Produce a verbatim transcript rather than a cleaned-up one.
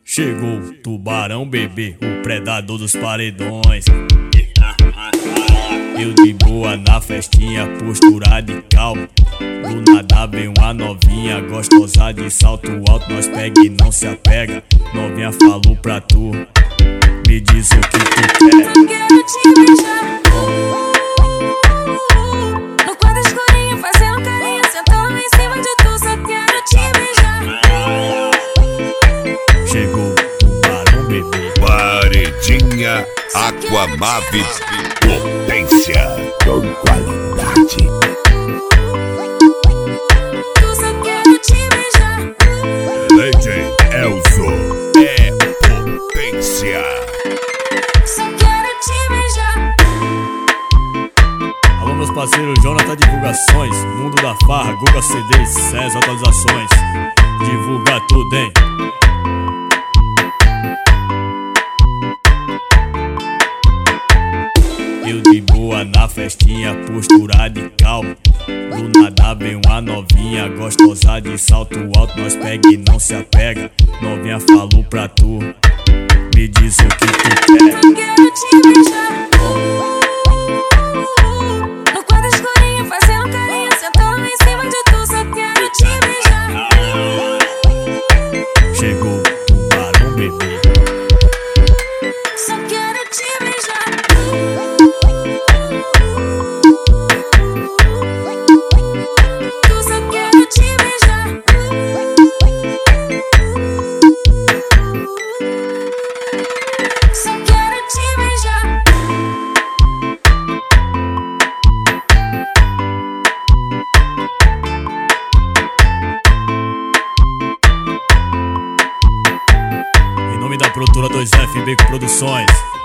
Chegou o tubarão bebê, o predador dos paredões. Eu de boa na festinha, postura de calma. Do nada vem uma novinha, gostosa de salto alto. Nós pega e não se apega. Novinha falou pra tu, me diz o que tu quer. Eu quero te beijar no quarto escurinho, fazendo carinho, sentando em cima de tu. Só quero te beijar. Chegou o tubarão bebê. Paredinha Aquamave, potência com qualidade. Tu só quero te beijar. D J Elzo é potência. Só quero te beijar. Alô meus parceiros, Jonathan Divulgações, Mundo da Farra, Guga C D, César Atualizações. Divulga tudo, hein? Eu de boa na festinha, postura de calma. Do nada vem uma novinha, gostosa de salto alto. Nós pega e não se apega. Novinha falou pra tu, me diz o que tu quer. Eu quero te beijar no quarto escurinho, fazendo carinho, sentando em cima de tu. Só quero te beijar. Chegou o tubarão bebê. Só quero te beijar. Tu só quero te beijar. Só quero te beijar. Em nome da produtora dois F B Produções.